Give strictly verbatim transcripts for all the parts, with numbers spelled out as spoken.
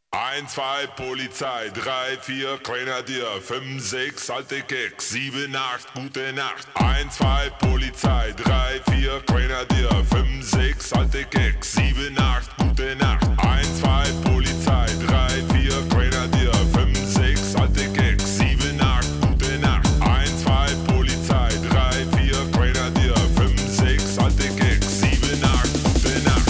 Eins, zwei, Polizei, drei, vier, Grenadier, fünf, sechs, alte Keks, sieben, acht, gute Nacht. Eins, zwei, Polizei, drei, vier, Grenadier, fünf, sechs, alte Keks, sieben, acht, gute Nacht. Eins, zwei, Polizei, drei, vier, Grenadier, fünf, sechs, alte Keks, sieben, acht, gute Nacht. Eins, zwei, Polizei, drei, vier, Grenadier, fünf, sechs, alte Keks, sieben, acht, gute Nacht.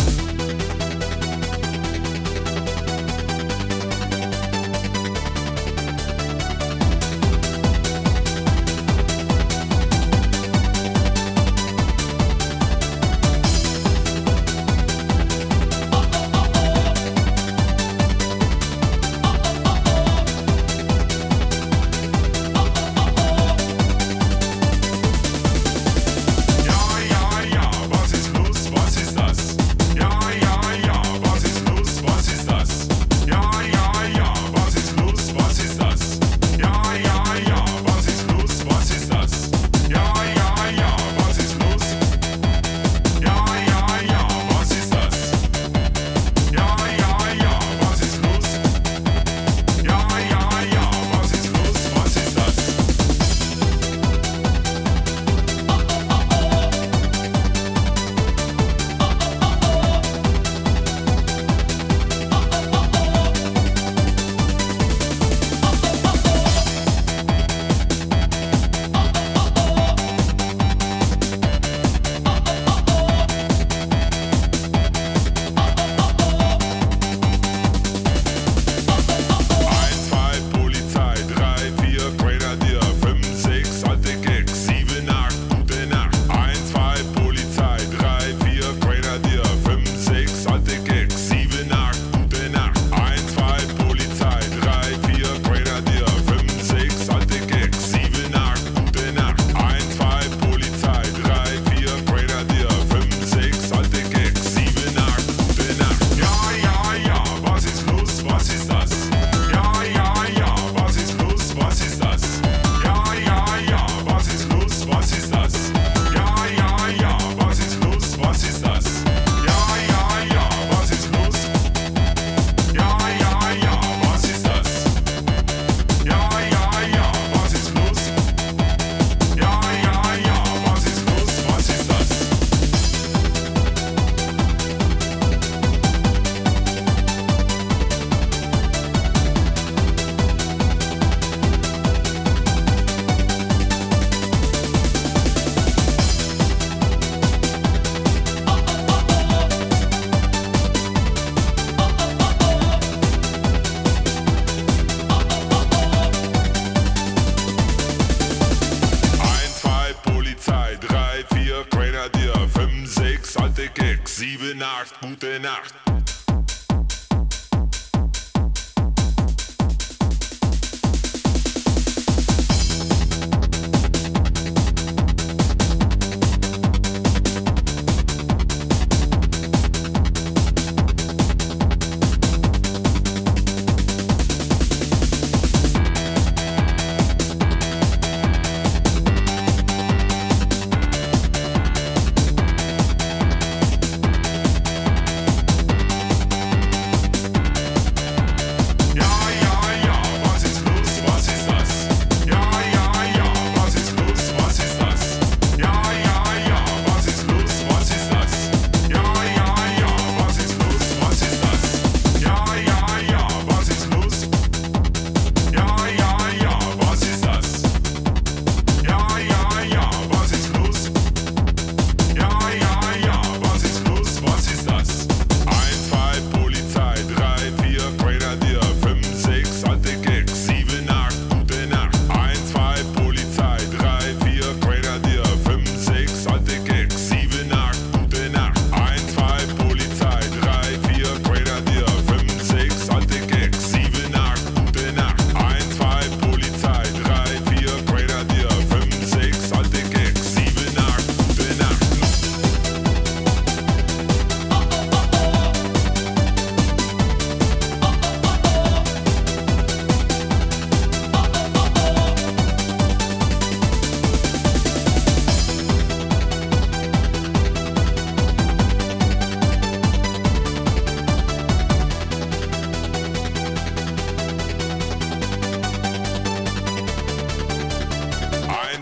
Sieben, acht, gute Nacht.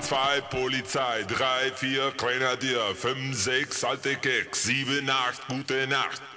eins, zwei, Polizei, drei, vier, Grenadier, fünf, sechs, alte Keks, sieben, acht, gute Nacht.